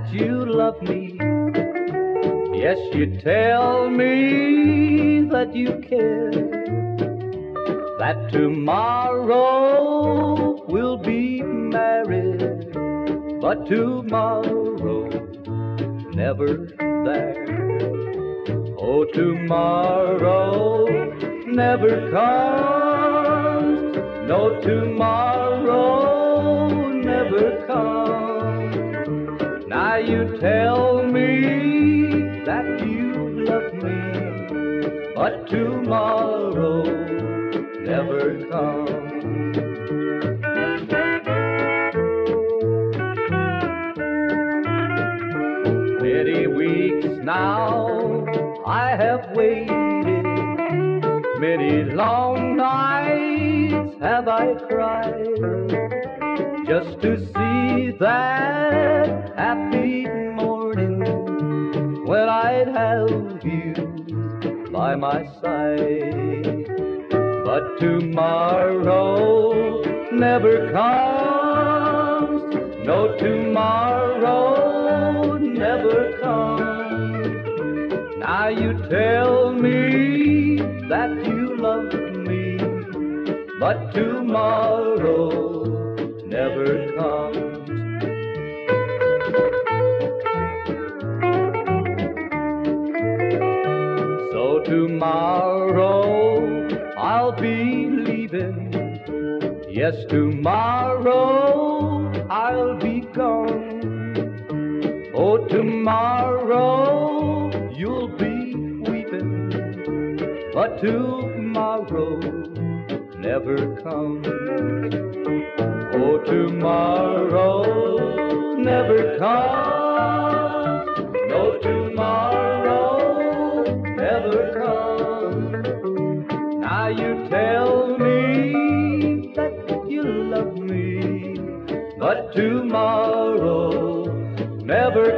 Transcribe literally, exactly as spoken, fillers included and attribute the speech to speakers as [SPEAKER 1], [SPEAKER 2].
[SPEAKER 1] that you love me. Yes, you tell me that you care, that tomorrow we'll be married, but tomorrow never there. Oh, tomorrow never comes, no, tomorrow never comes. Now you tell me that you love me, but tomorrow never comes. Many weeks now I have waited, many long nights have I cried, just to see that happy morning when I'd have you by my side. But tomorrow never comes, no, tomorrow never comes. Now you tell me that you love me, but tomorrow never comes. So tomorrow I'll be leaving, yes, tomorrow I'll be gone. Oh, tomorrow you'll be weeping, but tomorrow never comes. Oh, tomorrow never comes, no, tomorrow never comes. Now you tell me that you love me, but tomorrow never